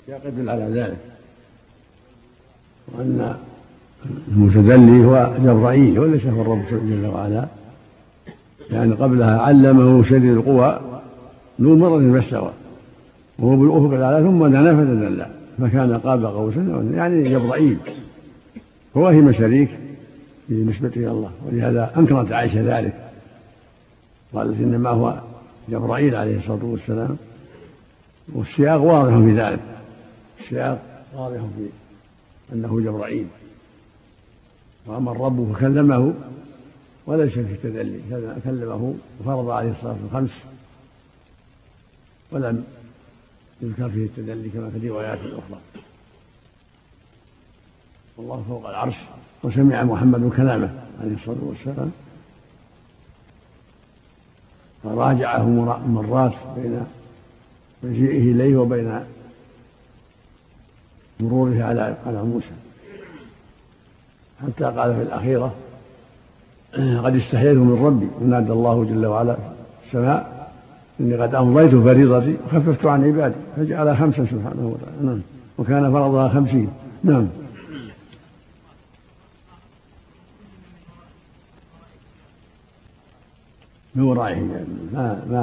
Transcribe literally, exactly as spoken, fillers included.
السياق يدل على ذلك، وأن المتدلي هو جبرائيل وليس هو الرب جل وعلا، يعني قبلها علمه شديد القوى ذو مرة فاستوى وهو بالأفق الأعلى ثم دنا فتدلى فكان قاب قوسين، يعني جبرائيل هو هم شريك بالنسبة إلى الله، ولهذا أنكرت عائشة ذلك، قالت إنما هو جبرائيل عليه الصلاة والسلام. والسياق واضح في ذلك، السياق واضح في أنه جبرائيل، وأما الرب فكلمه وليس في التدلي، كلمه وفرض عليه الصلاة الخمس ولم يذكر فيه التدلي كما في الروايات الأخرى. والله فوق العرش وسمع محمد كلامه عليه الصلاة والسلام، فراجعه مرات بين مجيئه إليه وبين مروره على على موسى، حتى قال في الأخيرة قد استحييت من ربي، ونادى الله جل وعلا في السماء إني قد أمضيت فريضتي وخففت عن عبادي فجعلها خمسا سبحانه وتعالى. نعم، وكان فرضها خمسين. نعم. من ورائه يعني ما